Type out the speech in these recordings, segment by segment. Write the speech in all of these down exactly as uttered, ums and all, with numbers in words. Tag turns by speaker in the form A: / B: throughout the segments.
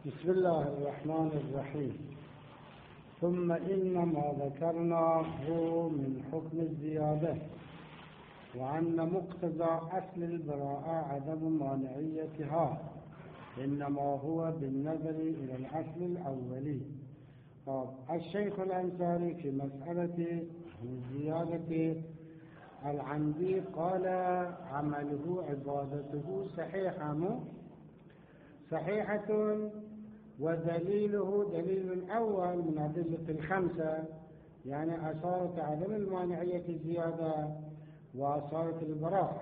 A: بسم الله الرحمن الرحيم. ثم إن ما ذكرناه من حكم الزيادة وأن مقتضى أصل البراءة عدم مانعيتها إنما هو بالنظر إلى الأصل الأولي. الشيخ الأنصاري في مسألة الزيادة العمدي قال عمله عبادته صحيحة صحيحة ودليله دليل أول من أدلة الخمسة، يعني أصارت عدم المانعية الزيادة وأصارت البراءة،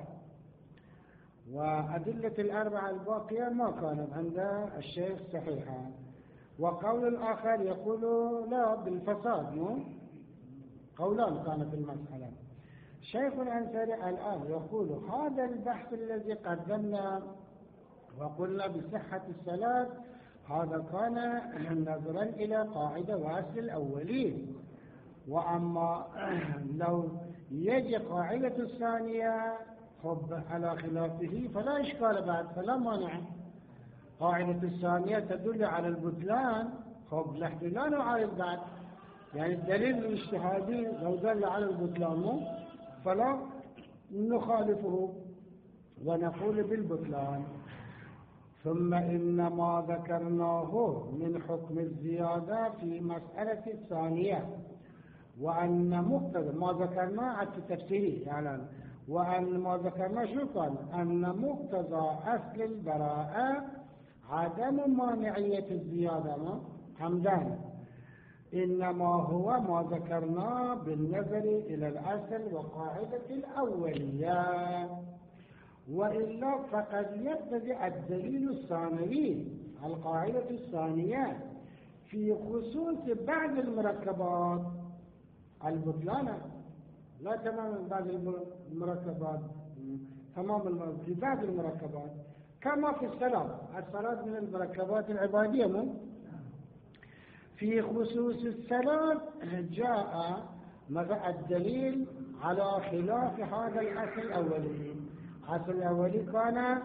A: وأدلة الأربعة الباقية ما كانت عند الشيخ صحيحة. وقول الآخر يقول لا بالفساد، مو قولان كان في المسألة. الشيخ الأنصاري الآن يقول هذا البحث الذي قدمنا وقلنا بصحة الصلاة هذا كان نظرا إلى قاعدة وأصل الأولين، وأما لو يجي قاعدة الثانية خب على خلافه فلا إشكال بعد، فلا مانع. قاعدة الثانية تدل على البطلان، خب نحن لا نعارض بعد، يعني الدليل الاجتهادي لو دل على البطلان فلا نخالفه ونقول بالبطلان. ثم إن ما ذكرناه من حكم الزيادة في مسألة الثانية وأن مقتضى ما ذكرناه على التفسير، يعني وأن ما ذكرناه شو قال؟ أن مقتضى أصل البراءة عدم مانعية الزيادة حمدان، إنما هو ما ذكرناه بالنظر إلى الأصل وقاعدة الأولية، وإلا فقد يقتضي الدليل الثانوي القاعدة الثانية في خصوص بعض المركبات البطلان، لا تمام بعض المركبات، تمام في بعض المركبات كما في الصلاة. الصلاة من المركبات العبادية مو في خصوص الصلاة جاء مع الدليل على خلاف هذا الأصل الأولي. الأصل الأولي كان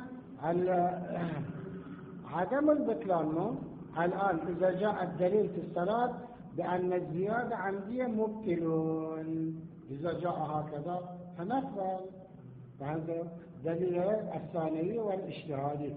A: عدم البطلان، الآن إذا جاء الدليل في الصلاة بأن الزيادة عمدية مبطلون، إذا جاء هكذا فنقبل، فهذا دليل الثانوي والاجتهادي.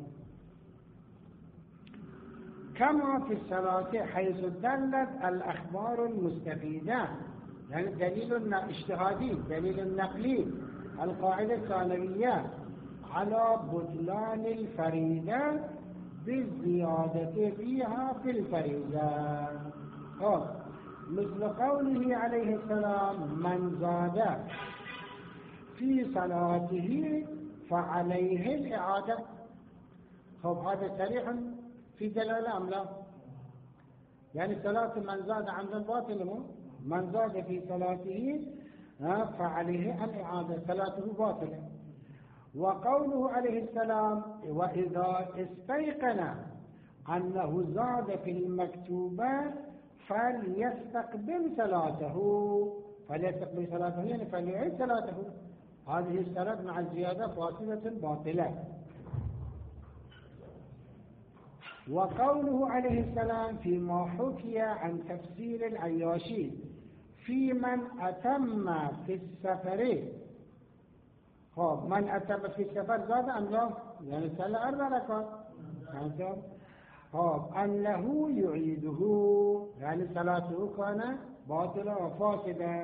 A: كما في الصلاة حيث دلت الأخبار المستفيدة، يعني دليل اجتهادي دليل نقلي القاعدة الثانوية على بطلان الفريضة بالزيادة فيها في الفريضة، مثل قوله عليه السلام من زاد في صلاته فعليه الإعادة. خب هذا صريح في دلالة أم لا؟ يعني صلاة من زاد عند الباطل، من زاد في صلاته فعليه الإعادة، صلاته باطلة. وقوله عليه السلام وإذا استيقن أنه زاد في المكتوبة فليستقبل صلاته، فليستقبل صلاته يعني فليعيد صلاته، هذه الصلاة مع الزيادة فاسدة باطلة. وقوله عليه السلام فيما حكي عن تفسير العياشي في من أتم في السفر، خب من أتم في السفر زاد أم لا؟ يعني صلى أربع ركعات، خب أنه يعيده، يعني صلاته كان باطلة وفاسدة.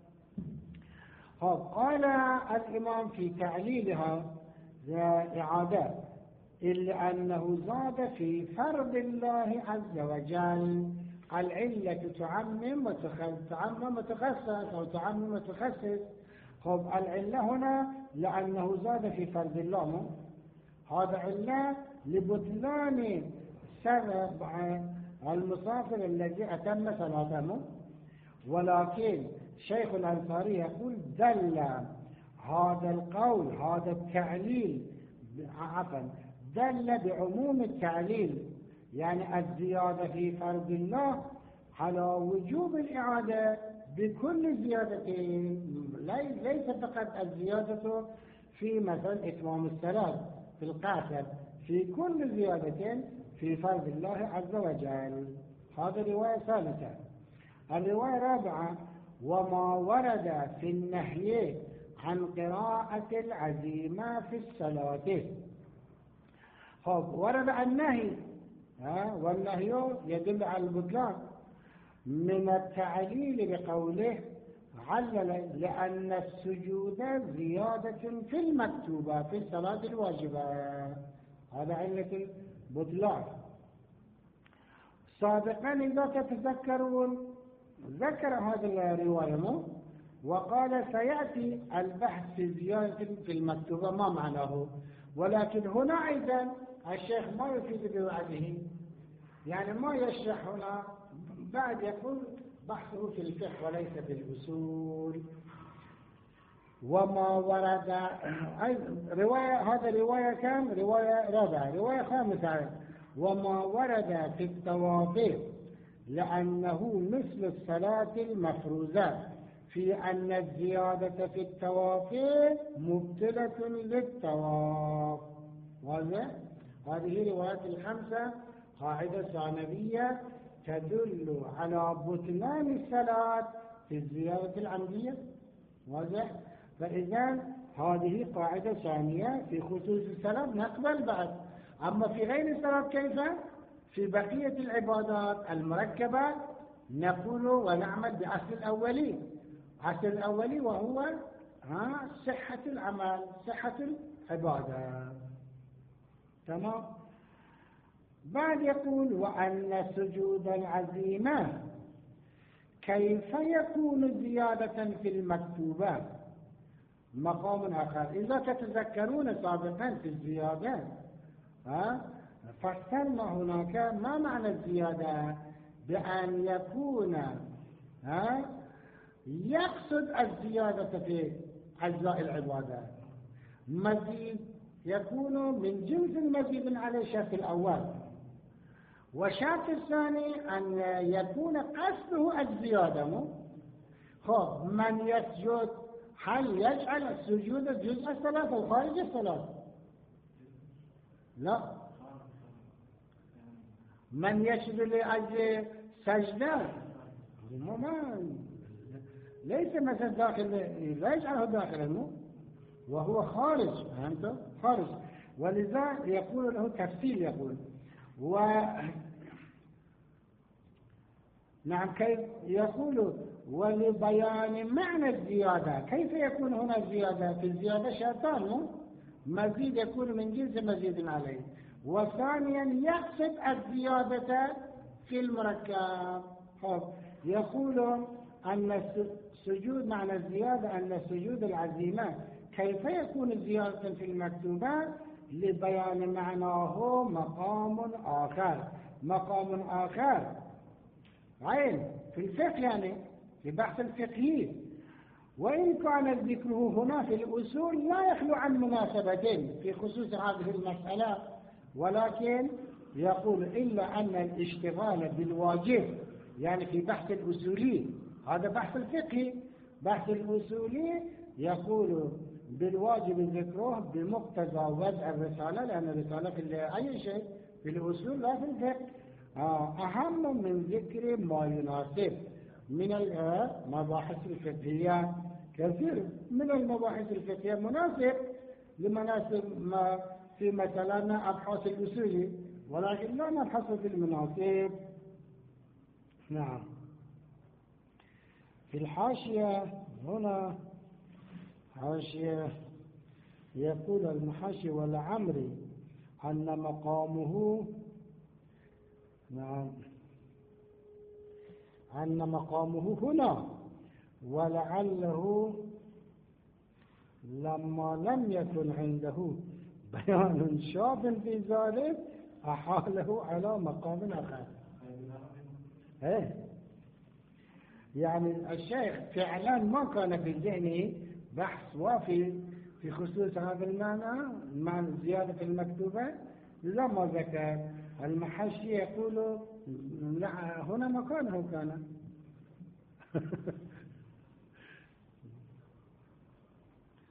A: خب قال الإمام في تعليلها إعادة إلا أنه زاد في فرض الله عز وجل، العلة تعمم وتعمم وتخصص أو تعمم وتخصص. خب العلة هنا لأنه زاد في فرض الله، هذا علة لبطلان سبب المسافر الذي أتم صلاته. ولكن شيخ الأنصاري يقول دل هذا القول هذا التعليل عفوا دل بعموم التعليل، يعني الزيادة في فرض الله على وجوب الإعادة بكل زيادة، ليس فقط الزيادة في مثلا إتمام الصلاة في القاصر، في كل زيادة في فرض الله عز وجل. هذه رواية ثالثة. الرواية الرابعة: وما ورد في النهي عن قراءة العزيمة في الصلاة. خب ورد النهي، ها، والنهي يدل على البطلان من التعليل بقوله علل لأن السجود زيادة في المكتوبة في الصلاة الواجبة. هذا علة البطلان. سابقا إذا تتذكرون ذكر هذه الرواية مو وقال سيأتي البحث في زيادة في المكتوبة ما معناه، ولكن هنا أيضا الشيخ ما يفيد بوعده، يعني ما يشرح هنا، بعد يقول بحثه في الفقه وليس في الأصول. وما ورد رواية، هذا رواية كم؟ رواية رابعة. رواية خامسة: وما ورد في الطواف لأنه مثل الصلاة المفروضة في أن الزيادة في الطواف مبطلة للطواف. هذه روايات الخمسة قاعدة ثانوية تدل على بطلان الصلاة في الزيادة العمدية. واضح؟ فإذا هذه قاعدة ثانية في خصوص الصلاة نقبل بعد. أما في غير الصلاة كيف؟ في بقية العبادات المركبة نقول ونعمل بأصل الأولي، أصل الأولي وهو ها صحة العمل، صحة العبادة. تمام. بعد يقول وأن سجود العزيمة كيف يكون زيادة في المكتوبة مقام آخر. إذا تتذكرون سابقا في الزيادة ها فصلنا هناك ما معنى الزيادة، بأن يكون ها يقصد الزيادة في أجزاء العبادة، مزيد يكون من جنس المزيد على الشرط الأول، والشرط الثاني أن يكون قصده الزيادة. خب من يسجد هل يجعل السجود جزء الصلاة أو خارج الصلاة؟ لا. من يسجد لأجل سجدة ما ليس مثل داخل، لا يجعله داخل وهو خارج، فهمت؟ خارج. ولذا يقول له تفصيل، يقول و نعم كيف يقول ولبيان معنى الزيادة. كيف يكون هنا الزيادة؟ في الزيادة شرطان: مزيد يكون من جنس مزيد عليه، وثانيا يقصد الزيادة في المركب. يقول أن السجود معنى الزيادة أن السجود العزيمة كيف يكون زيادة في المكتوبة لبيان معناه مقام آخر. مقام آخر عين في الفقه، يعني في بحث الفقهي، وإن كان ذكره هنا في الأصول لا يخلو عن مناسبتين في خصوص هذه المسألة، ولكن يقول إلا أن الاشتغال بالواجب، يعني في بحث الأصولي، هذا بحث الفقهي، بحث الأصولي يقول بالواجب ذكره بمقتضى وضع الرسالة، لأن الرسالة في أي شيء في الأصول لا في الفقه أهم من ذكر ما يناسب من المباحث الفقهية. كثير من المباحث الفقهية مناسب لمناسب ما في مثلا أبحاث الأصول، ولكن لا نبحث في المناسب. نعم. في الحاشية هنا حاشية يقول المحاشي والعمري أن مقامه نعم أن مقامه هنا، ولعله لما لم يكن عنده بيان شاف في ذلك أحاله على مقام آخر. ايه يعني الشيخ فعلا ما كان في ذهنه بحث وافي في خصوص هذا المعنى، معنى زيادة المكتوبة، لما ذكر. المحشي يقول لا هنا مكانه كان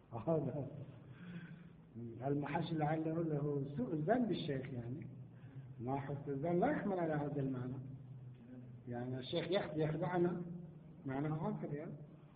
A: هذا المحشي لعله له سوء الظن بالشيخ، يعني ما حسن الظن لا يحمل على هذا المعنى، يعني الشيخ يخدعنا معنى هكذا يعني.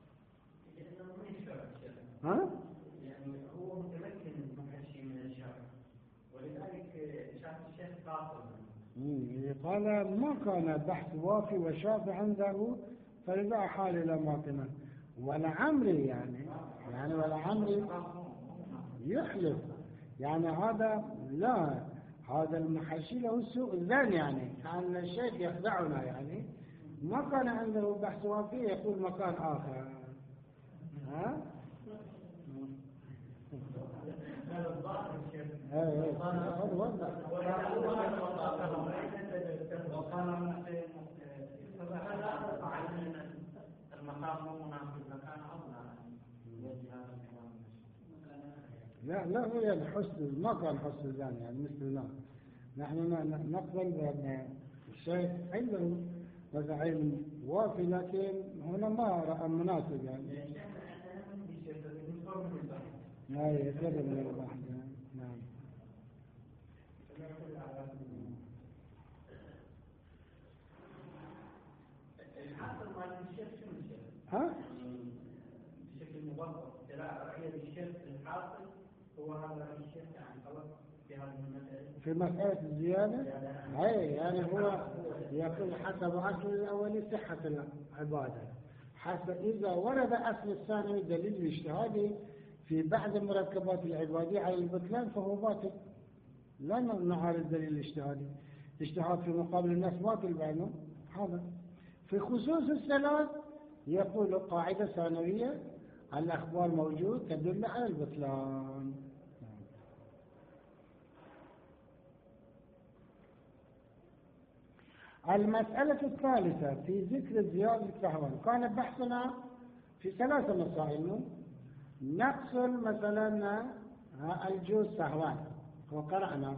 A: ها؟
B: يعني هو متمكن من هالشيء من الشرع، ولذلك شاف الشيخ قاصر.
A: قال ما كان بحث وافي وشافي عنده فلذا حال إلى ماطنة ولا عمري يعني يعني ولا عمري يحلف يعني هذا لا، هذا المحاشي له سوء الظن يعني كان الشيخ يخدعنا يعني ما كان عنده بحث وافي يقول مكان آخر. ها؟ ايه هذا وضع لا لا هو الحسن ما كان حسن الظن يعني مثلنا نحن نقبل بأن الشيخ عنده هذا علم وافي لكن هنا ما رأى مناسب يعني لا يزيد من البحث. نعم.
B: الحاصل مال الشيخ شنو الشيخ؟
A: ها؟
B: بشكل مبسط رأي الشيخ الحاصل هو هذا رأي الشيخ يعني خلاص في هذه المسألة.
A: في مسألة الزيادة؟ أي يعني هو يقول حسب أصل الأول صحة العبادة، حسب إذا ورد أصل الثاني دليل الاجتهادي في بعض مركبات العبادية على البطلان فهو باطل، لا نعارض الدليل الاجتهادي، الاجتهاد في مقابل الناس باطل بعده هذا. في خصوص الصلاة يقول قاعدة ثانوية الأخبار موجود تدل على البطلان. المسألة الثالثة في ذكر زيادة التهوان كان بحثنا في ثلاثة مسائل. نقص مثلا الجوز سهوان وقرأنا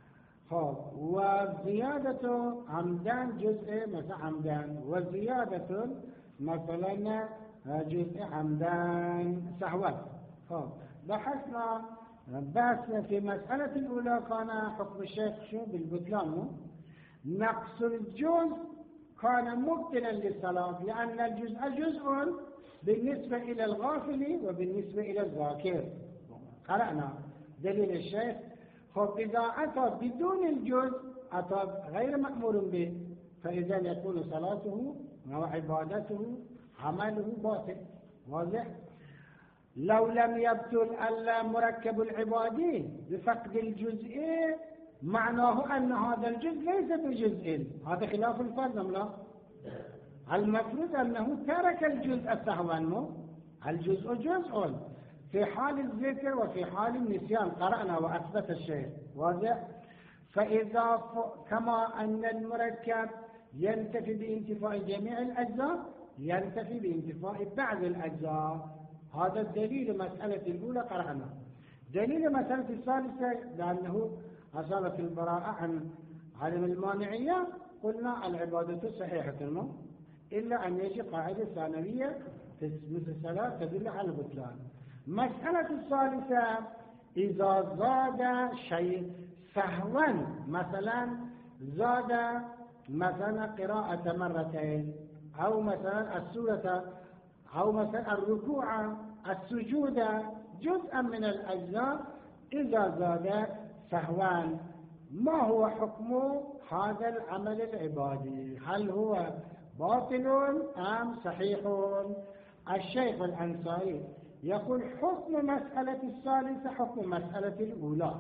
A: وزيادة عمدان جزء مثلا عمدان وزيادة مثلا جزء عمدان سهوان. بحثنا بحثنا في مسألة الأولى كان حكم الشيخ شو بالبطلان. نقص الجزء كان مبطلا للصلاة لأن الجزء جزء بالنسبة إلى الغافل وبالنسبة إلى الذاكر. قرأنا دليل الشيخ. فإذا أتى بدون الجزء أتى غير مأمور به فإذا يكون صلاته وعبادته عمله باطل واضح. لو لم يبطل المركب العبادي بفقد الجزء معناه أن هذا الجزء ليس بجزء، هذا خلاف الفرض أم لا؟ المفروض أنه ترك الجزء السهوا، الجزء جزء في حال الذكر وفي حال النسيان قرأنا وأثبت الشيء واضح. فإذا ف... كما أن المركب ينتفي بانتفاء جميع الأجزاء ينتفي بانتفاء بعض الأجزاء. هذا الدليل مسألة الأولى قرأنا. دليل مسألة الثالثة لأنه أصابت البراءة عن عدم المانعية قلنا العبادة صحيحة إلا أن يجي قاعدة ثانوية مثل الصلاة تدل على البطلان. مسألة الثالثة إذا زاد شيء سهوا مثلا زاد مثلا قراءة مرتين أو مثلا السورة أو مثلا الركوع السجود جزءا من الأجزاء إذا زاد سهوا ما هو حكم هذا العمل العبادي؟ هل هو باطل أم صحيح؟ الشيخ الأنصاري يقول حكم مسألة الثالثة حكم مسألة الأولى.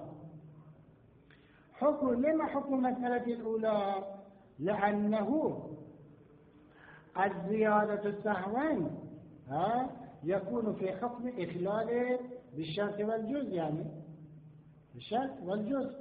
A: حكم لما حكم مسألة الأولى؟ لأنه الزيادة سهوا ها يكون في حكم إخلال بالشرط والجزء، يعني بالشرط والجزء.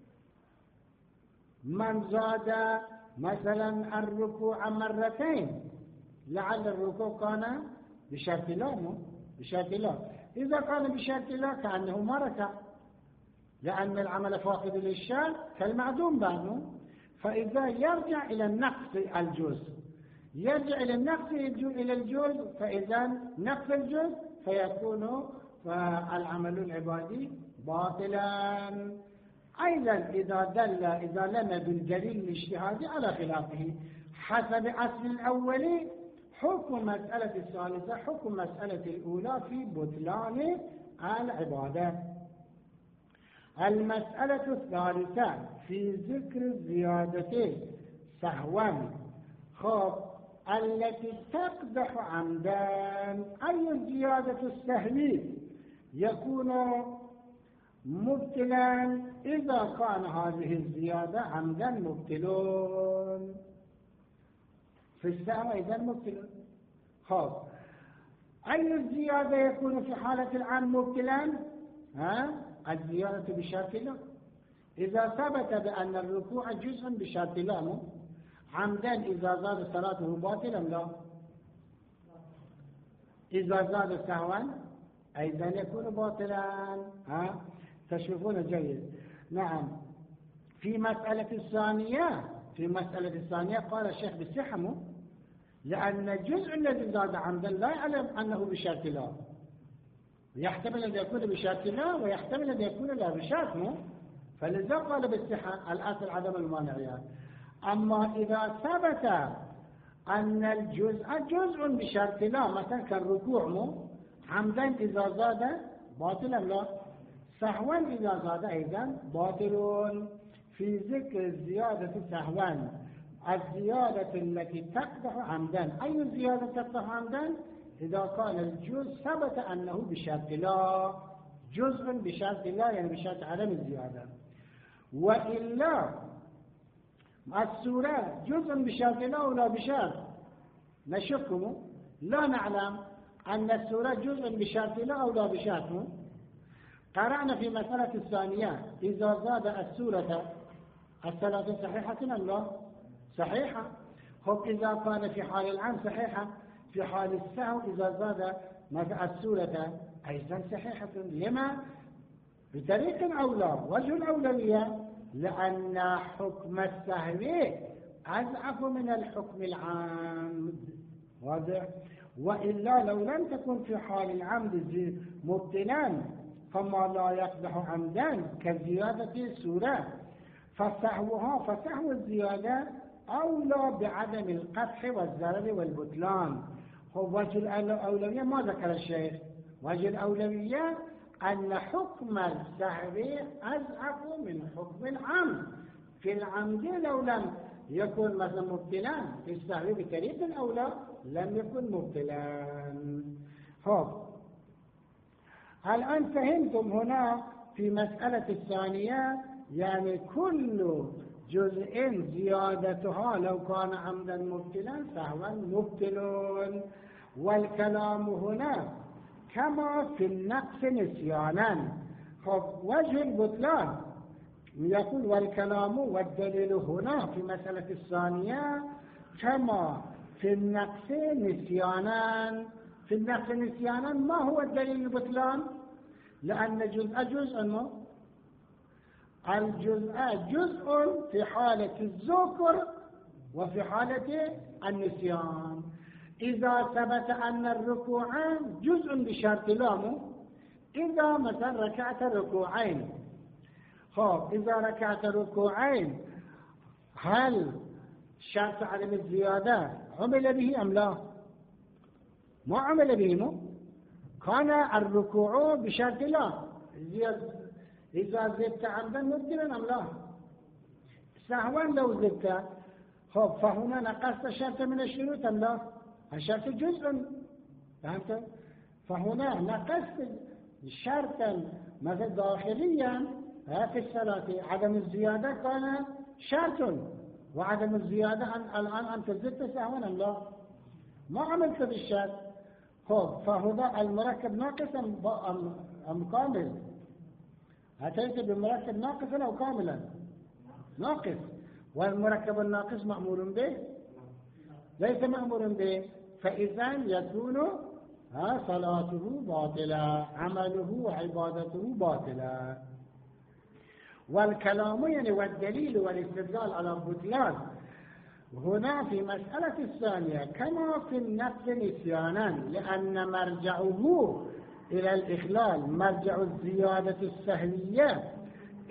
A: من زاد مثلا الركوع مرتين لعل الركوع كان بشرط لا بشرط لا إذا كان بشرط لا كأنه ما ركع لأن العمل فاقد للشرط كالمعدوم بانه. فإذا يرجع إلى النقص الجزء يرجع إلى النقص إلى الجزء فإذا نقص الجزء فيكون العمل العبادي باطلا. أيضا إذا دل إذا لم بالدليل الاجتهادي على خلافه حسب أصل الأولي حكم مسألة الثالثة حكم مسألة الأولى في بطلان العبادة. المسألة الثالثة في ذكر الزيادة سهوا خب التي تقدح عمدا. أي الزيادة السهوي يكون مبتلا إذا كان هذه الزيادة عمدا مبتلون في السهو إذا مبتلون. خب أي الزيادة يكون في حالة العام مبتلا؟ ها الزيادة بشرط لا. إذا ثبت بأن الركوع جزء بشرط لا عمدا إذا زاد صلاته باطلا لا. إذا زاد سهوا أيضا يكون باطلا. ها تشوفون جيد. نعم. في مسألة الثانية في مسألة الثانية قال الشيخ بالسحم لأن الجزء الذي زاد عمدا لا يعلم أنه بشرط لا، يحتمل أن يكون بشرط لا ويحتمل أن يكون لا بشرط مو، فلذا قال بالصحة الأصل عدم المانعيات. أما إذا ثبت أن الجزء جزء بشرط لا مثلا كالركوع مو عمدا إذا زاد باطلا لا، سهوا إذا زاد أيضا باطل. في ذكر الزيادة سهوا الزيادة التي تقدح عمدا. أي الزيادة تقدح عمدا؟ إذا كان الجزء ثبت أنه بشرط لا، جزء بشرط لا يعني بشرط عدم الزيادة. وإلا السورة جزء بشرط لا ولا بشرط نشكم لا نعلم أن السورة جزء بشرط لا أو لا بشرط. قرأنا في مسألة الثانية إذا زاد السورة الصلاة صحيحة أم لا؟ صحيحة. خب إذا كان في حال العام صحيحة، في حال السهو إذا زاد السورة أيضا صحيحة. لما؟ بطريق أولى. وجه الأولوية لأن حكم السهو أضعف من الحكم العام. واضح؟ وإلا لو لم تكن في حال العمد مبتلا فما لا يقدح عمدا كزيادة السورة فسهوها فسهو الزيادة أولى بعدم القدح والزرر والبطلان. هو وجه الأولوية ما ذكر الشيخ. وجه الأولوية أن حكم السهو أضعف من حكم العمد. في العمد لو لم يكن مثلا مبتلا في السهو بطريق أولى لم يكن مبتلا. هو الآن فهمتم هنا في مسألة الثانية يعني كل جزء زيادتها لو كان عمدا مبتلا سهوا مبتل. والكلام هنا كما في النقص نسيانا. خب وجه البطلان يقول والكلام والدليل هنا في مسألة الثانية كما في النقص نسيانا. في النقص نسيانا ما هو الدليل البطلان؟ لأن جزء جزء الجزء جزء في حالة الذكر وفي حالة النسيان. إذا ثبت أن الركوع جزء بشرط لامه إذا مثلا ركعت ركوعين. خب إذا ركعت ركوعين هل شرط عدم الزيادة عمل به أم لا؟ ما عمل به مو كان الركوع بشرط لا. إذا زدت عمدا مبتلا أم لا؟ سهوا لو زدت خب فهنا نقصت شرط من الشروط أم لا؟ الشرط جزء فهمت؟ فهنا نقصت شرطا مثلا داخليا في الصلاة عدم الزيادة كان شرط وعدم الزيادة الآن أنت زدت سهوا أم لا؟ ما عملت بالشرط. خب فهذا المركب ناقص أم, أم كامل؟ أتيت بمركب ناقص أو كاملا؟ ناقص. والمركب الناقص مأمور به؟ ليس مأمور به. فإذا يكون ها صلاته باطلة عمله وعبادته باطلة. والكلام يعني والدليل والاستدلال على البطلان هنا في مسألة الثانية كما في النقص نسيانا لأن مرجعه إلى الإخلال مرجع الزيادة السهوية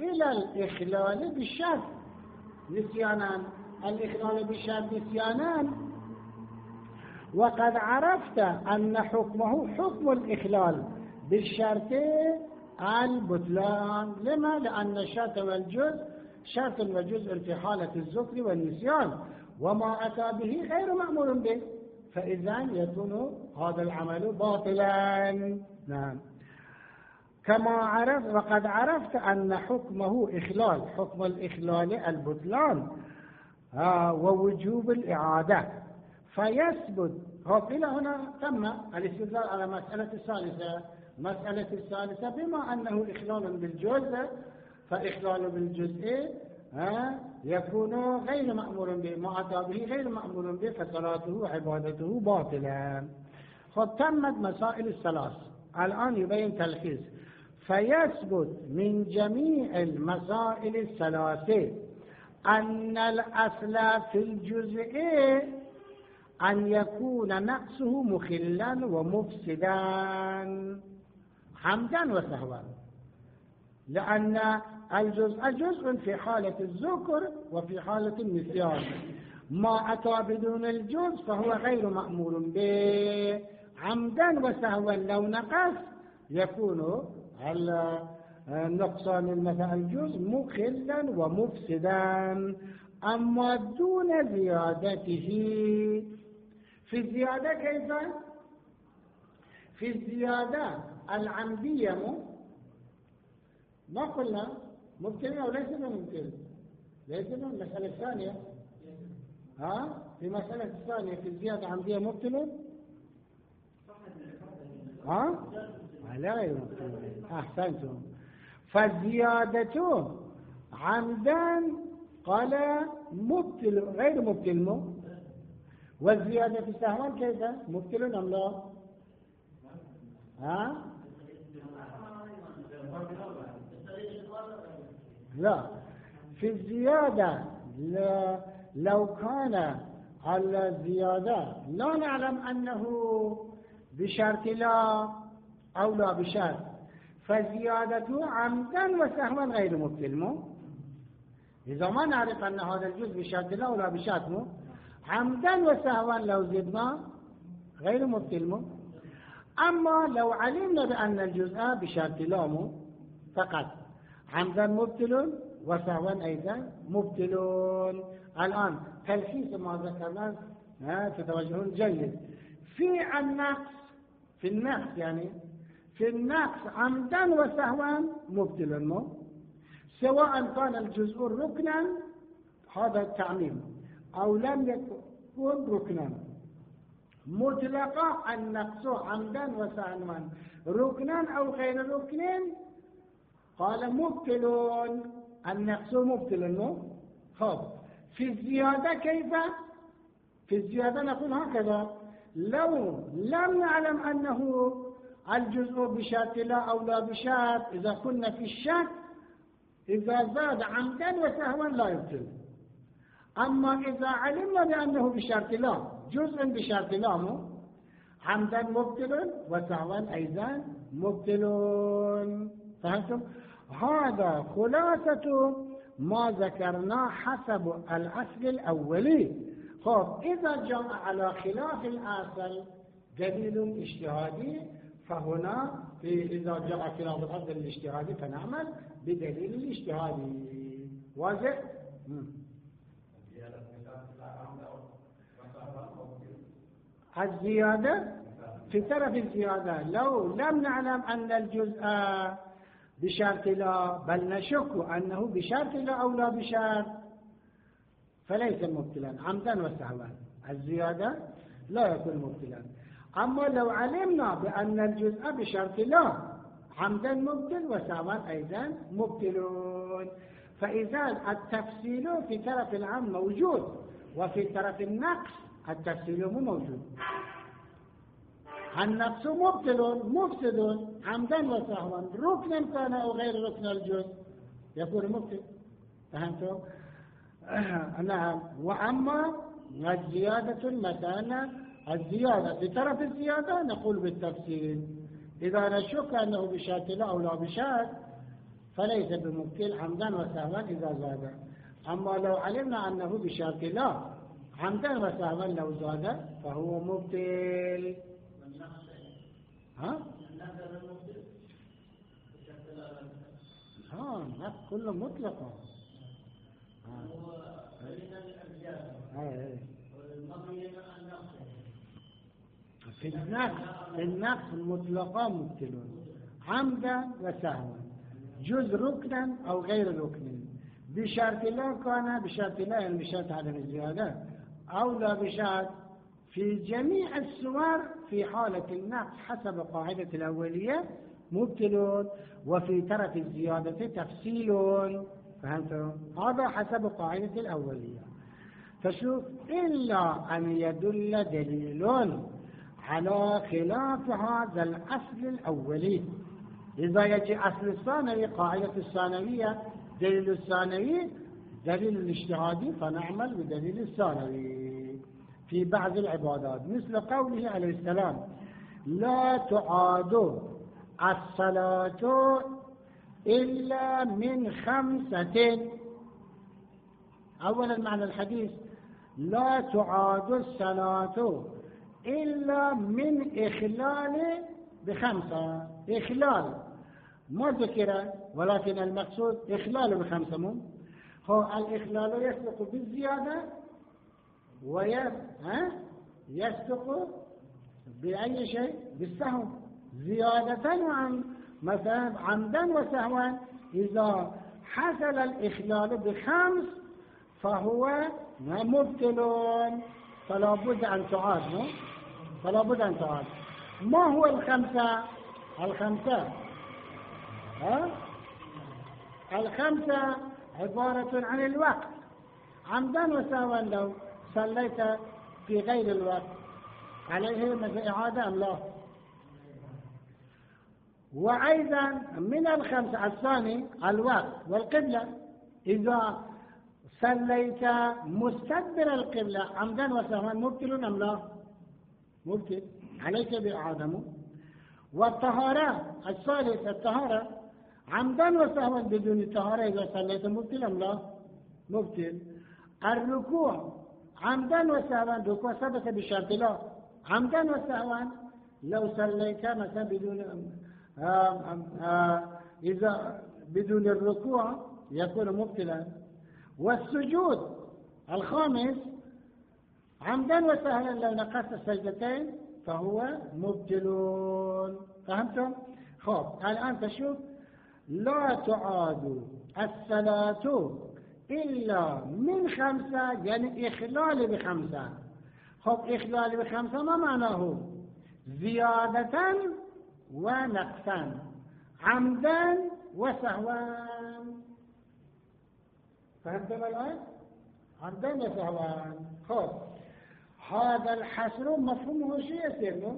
A: إلى الإخلال بالشرط نسيانا، الإخلال بالشرط نسيانا. وقد عرفت أن حكمه حكم الإخلال بالشرط البطلان. لما؟ لأن الشرط والجزء شرط وجزء في حالة الذكر والنسيان، وما أتى به غير مأمور به، فإذا يكون هذا العمل باطلا. نعم. كما عرف وقد عرفت أن حكمه إخلال، حكم الإخلال البطلان آه ووجوب الإعادة، فيثبت. إلى هنا تم الاستدلال على مسألة الثالثة. مسألة الثالثة بما أنه إخلال بالجزء، فإخلال بالجزء آه يكون غير مأمور به، ما أتى به غير مأمور به، فصلاته وعبادته باطلة. خب تمت مسائل الثلاث. الآن يبين تلخيص. فيثبت من جميع المسائل الثلاثة أن الأصل في الجزء أن يكون نقصه مخلا ومفسدا عمدا وسهوا، لأن الجزء جزء في حالة الذكر وفي حالة النسيان. ما أتى بدون الجزء فهو غير مأمور به عمدا وسهوا. لو نقص يكون النقصان المثل الجزء مخلا ومفسدا. أما دون زيادته، في الزيادة كيف؟ في الزيادة العمدية مو ما قلنا مبتل أو ليس مبتل، ليس من المسألة الثانية. ها في مسألة الثانية في الزيادة عمدية مبتل. ها لا يمكن. أحسنتم. فالزيادة عمدا قال مبتل غير مبتل، والزيادة في سهوا كيف؟ مبتل أم لا؟ ها؟ لا. في الزيادة لا، لو كان على الزيادة لا نعلم أنه بشرط لا أو لا بشرط، فزيادته عمدا وسهوا غير مبتل. إذا ما نعرف أن هذا الجزء بشرط لا ولا بشرط مو عمدا وسهوا لو زدنا غير مبتل. أما لو علمنا بأن الجزء بشرط لا مو فقط عمدا مبتل وسهوا أيضا مبتل. الآن تلخيص ما ذكرنا تتوجهون جيد. في النقص، في النقص يعني في النقص عمدا وسهوا مبتل مو، سواء كان الجزء ركنا هذا التعميم أو لم يكن ركنا مطلقا. النقص عمدا وسهوا ركنا أو غير ركن قال مبتل، النقص مبتل مو. خب في الزيادة كيف؟ في الزيادة نقول هكذا: لو لم نعلم أنه الجزء بشرط لا أو لا بشرط، إذا كنا في الشك إذا زاد عمدا وسهوا لا يبطل. أما إذا علمنا بأنه بشرط لا، جزء بشرط لا مو عمدا مبطل وسهوا أيضا مبطل. فهمتم؟ هذا خلاصة ما ذكرنا حسب الأصل الأولي. خب إذا جاء على خلاف الأصل دليل اجتهادي، فهنا إذا جاء خلاف الأصل الاجتهادي فنعمل بدليل الاجتهادي. واضح؟ الزيادة في طرف الزيادة لو لم نعلم أن الجزء بشرط لا، بل نشك أنه بشرط لا أو لا بشرط، فليس مبتلا عمدا وسهوا. الزيادة لا يكون مبتلا. أما لو علمنا بأن الجزء بشرط لا عمدا مبتل وسهوا أيضا مبتلون، فإذا التفصيل في طرف العام موجود وفي طرف النقص التفصيل مو موجود. النقص مبتل مفسد عمدا وسهوا، ركنا كان أو غير ركن الجزء يكون مبتل. فهمتم؟ نعم. وأما الزيادة المتانة، الزيادة في طرف الزيادة نقول بالتفصيل. إذا نشك أنه بشرط لا أو لا بشرط فليس بمبتل عمدا وسهوا إذا زاد. أما لو علمنا أنه بشرط لا عمدا وسهوا لو زاد فهو مبتل. ها؟ ها لا كله مطلقا. في النقص في النقص المطلقا مبتلون عمدا وسهوا جزء ركنا أو غير ركن بشرط لا كان بشرط لا يعني بشرط عدم الزيادة أو لا بشرط في جميع الصور في حالة النقص حسب قاعدة الأولية مبتلون وفي ترك الزيادة تفصيل. فهمتم؟ هذا حسب قاعدة الأولية. فشوف إلا أن يدل دليل على خلاف هذا الأصل الأولي. إذا يجي أصل الثانوي قاعدة الثانوية دليل الثانوي دليل الاجتهادي فنعمل بدليل الثانوي في بعض العبادات مثل قوله عليه السلام لا تعاد الصلاة إلا من خمسة. أولا معنى الحديث لا تعاد الصلاة إلا من إخلال بخمسة. إخلال ما ذكر ولكن المقصود إخلال بخمسة. مو هو الإخلال يسبق بالزيادة ويسبق بأي شيء بالسهو زيادة عن مثلا عمدا وسهوا. إذا حصل الإخلال بخمس فهو مبتلون فلا بد أن تعاد. فلا بد أن تعاد. ما هو الخمسة؟ الخمسة ها؟ الخمسة عبارة عن الوقت عمدا وسهوا لو صليت في غير الوقت عليه مثل إعادة أم لا؟ وأيضا من الخمسة الثاني الوقت والقبلة. إذا صليت مستدبر القبلة عمدا وسهوا مبتل أم لا؟ مبتل عليك بإعادة. والطهارة الثالث الطهارة عمدا وسهوا بدون الطهارة إذا صليت مبتل أم لا؟ مبتل. الركوع عمدا وسهوا ركوع ثبت بشرط لا عمدا وسهوا لو صليت مثلا بدون آآ آآ إذا بدون الركوع يكون مبتلا. والسجود الخامس عمدا وسهلا لو نقص السجدتين فهو مبتلون. فهمتم؟ خب الآن تشوف لا تعاد الصلاة إلا من خمسة يعني إخلال بخمسة. خب إخلال بخمسة ما معناه؟ زيادة ونقصا عمدا وسهوا. فهمتم الآن؟ عمدا وسهوا. خب هذا الحصر مفهومه شيء يصير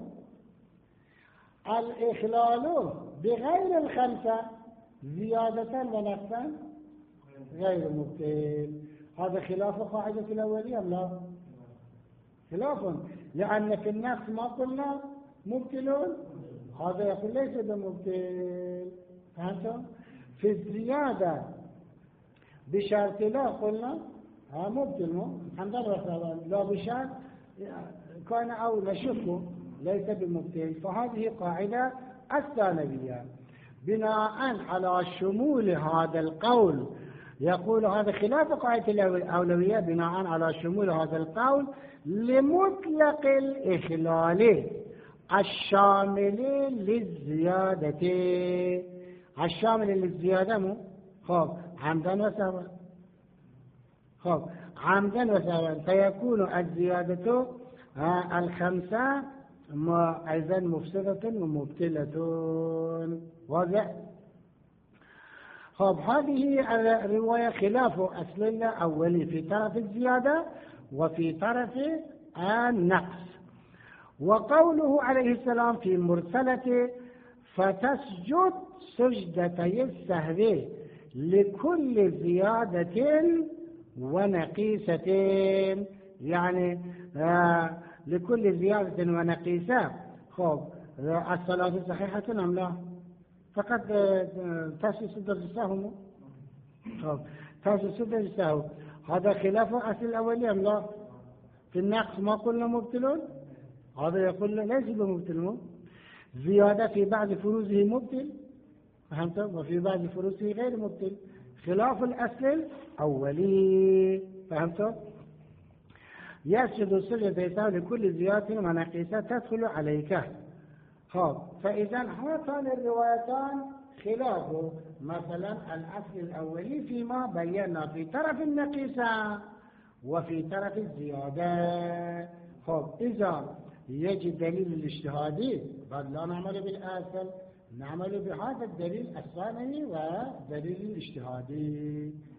A: الإخلال بغير الخمسة زيادة ونقصا غير مبتل. هذا خلاف قاعدة الأولية لا خلاف لأن في النقص ما قلنا مبتلون هذا يقول ليس بمبتل. فهمتم؟ في الزيادة بشرط لا قلنا ها مبتل حمدا وسهوا لا بشرط كان أو نشك ليس بمبتل. فهذه قاعدة الثانوية بناء على شمول هذا القول يقول هذا خلاف قاعدة الأولوية بناء على شمول هذا القول لمطلق الإخلال الشامل للزيادة. الشامل للزيادة مو خب عمدا وسهوا. خب عمدا وسهوا فيكون الزيادة الخمسة أيضا مفسدة ومبتلة. واضح؟ خب هذه الرواية خلاف أصل الأولي في طرف الزيادة وفي طرف النقص. وقوله عليه السلام في مرسلة فتسجد سجدتي السهو لكل زيادة ونقيسة يعني آه لكل زيادة ونقيسة. خب الصلاة صحيحة أم لا؟ فقط تاسيس درجة سهو. طب تاسيس درجة سهو هذا خلاف أصل الأولي أم لا؟ في النقص ما قلنا مبتلون، هذا يقول ليس بمبتل. زيادة في بعض فروزه مبتل، فهمت؟ وفي بعض فروزه غير مبتل، خلاف الأصل الأولي، فهمت؟ يسجد سجدته لكل زيادة ونقيسة تدخل عليك. خب فإذا هاتان الروايتان خلافه، مثلا الأصل الأولي فيما بينا في طرف النقيسة وفي طرف الزيادة. خب إذا يجي دليل الاجتهادي قد لا نعمل بالأصل، نعمل بهذا الدليل الثاني ودليل الاجتهادي.